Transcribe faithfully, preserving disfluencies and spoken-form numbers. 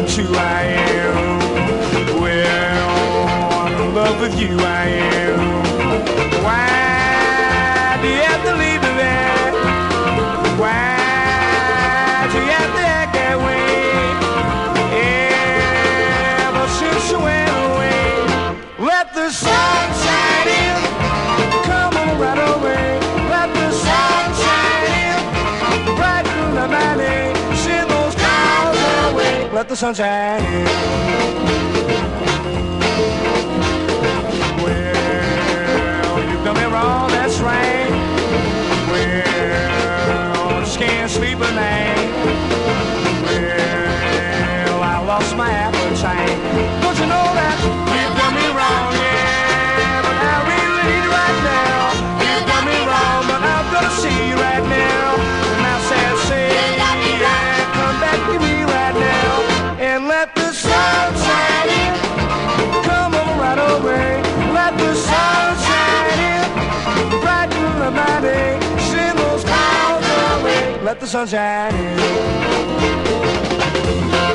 true I am. Well, I'm in love with you I am. Why do you have to leave me there? Why do you have to act that way? Ever since you went away, let the sun shine in. Come on right away. Let the sun shine in. Brighten the night. Send those clouds away. Let the sun shine in. Well, you've done me wrong, that's right. Well, I just can't sleep at night. Well, I lost my appetite. Don't you know that you've done me wrong, yeah? But I really need you right now. You've done me wrong, but I'm gonna see you right now. And I said, say, yeah, come back to me right now. And let the sun shine in. Come on right away. Let the sun shine in. Brighten the night. Send those clouds away. Let the sun shine in.